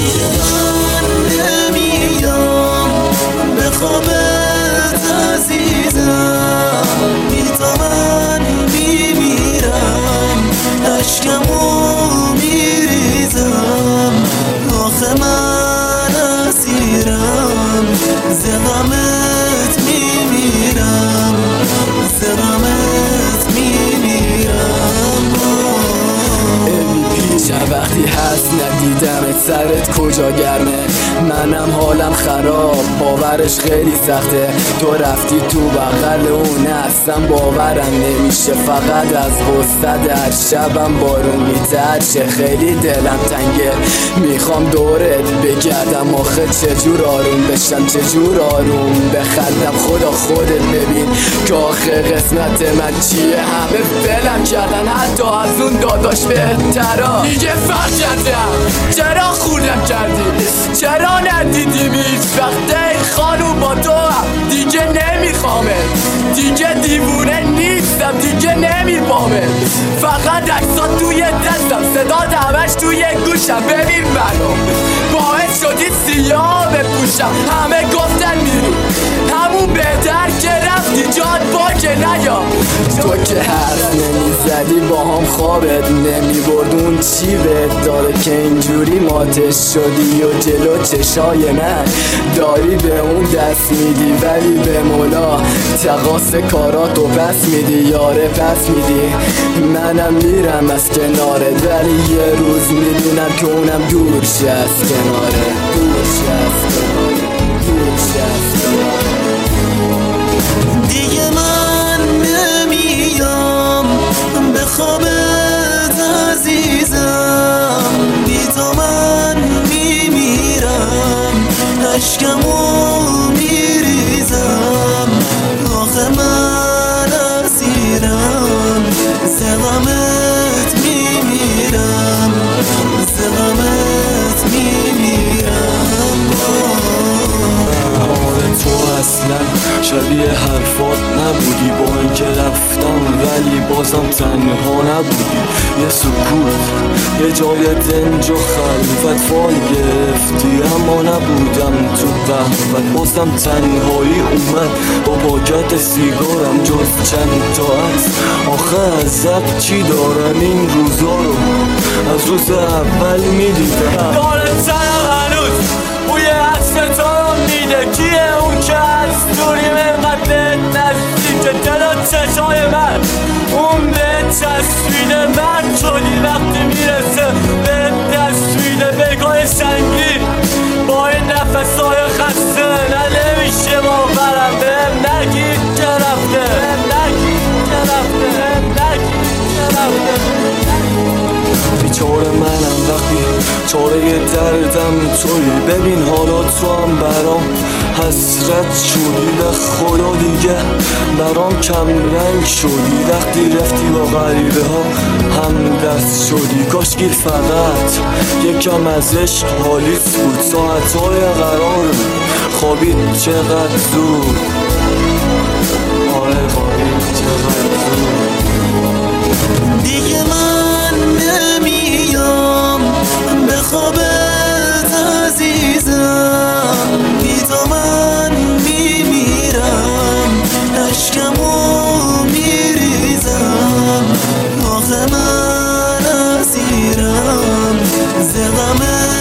دیگه من نمیام به خوابت عزیزم، بی تو من میمیرم، اشکمو میریزم، آخه من اسیرم، ز غمت میمیرم، ز غمت میمیرم. چند وقتی هست ندیدمت، سرت کجا گرمه؟ منم حالم خراب، باورش خیلی سخته. تو رفتی تو بغل اون، اصلا باورم نمیشه. فقط از غصه در شبم بارون میترشه، خیلی دلم تنگه، میخوام دورت بگردم. آخه چجور آروم بشم، چجور آروم بخندم؟ خدا خودت ببین که آخه قسمت من چیه. همه فلم کردن، حتی از اون داداش بهترا. دیگه فرق کردم، چرا خوردم کردی؟ چرا ندیدیم هیچ وقت ای خانوم با تو دیگه نمیخوامه، دیگه دیوونه نیستم، دیگه نمیبامه. فقط عکسات توی دستم، صدات همش توی گوشم. ببین منو باعث شدی سیاه بپوشم، همه گفتن میری همون بهتر که رفتی، جاد باکه نیا. تو که حرف نمیزدی با هم خوابت نمیبرد، اون چی بهت داره که اینجوری ماتش شدی؟ و جلو چشای من داری به اون دست میدی، ولی به مولا تقاس کاراتو پس میدی. یاره پس میدی، منم میرم از کنارت، ولی یه روز میدونم که اونم دور شه از کناره، دور شه از کناره، دور شه از کناره. دیگه من نمیام به خوابت عزیزم، بی تو من میمیرم، اشکمو میریزم، آخه من اسیرم، ز غمت میمیرم، ز غمت میمیرم. حال تو اصلا شبیه حرفات نبودی، با اینکه رفتم ولی بازم تنها نبودی. یه سکوت، یه جای دنج و خلوت فال گرفتی، اما نبودم تو قهوت. بازم تنهایی اومد با پاکت سیگارم، جز چند تا عکس. آخه ازت چی دارم این روزا رو؟ از روز اول میدیدم داره تنم هنوز بوی عطر تو رو میده. کیه اون که از دوریم اینقدر نزدیک دل و چشای من؟ اون به تصویده من شدی وقتی میرسه به تصویده بگاه سنگین با این نفسای خسته. نه نمیشه باورم، بهم نگید که رفته، بهم نگید که رفته، بهم نگید که رفته. بیچاره منم وقتی چاره دردم توی. ببین حالا تو هم برام حسرت شدی، به خدا دیگه برام کم رنگ شدی. وقتی رفتی با غریبه ها هم دست شدی. کاشکی فقط یکم از عشق حالیت بود، ساعتهای قرار خوابید چقدر زود. آره خوابید چقدر زود. دیگه من نمیام به خوابت عزیزم، بی تو من میمیرم، اشکمو میریزم، آخه من اسیرم، ز غمت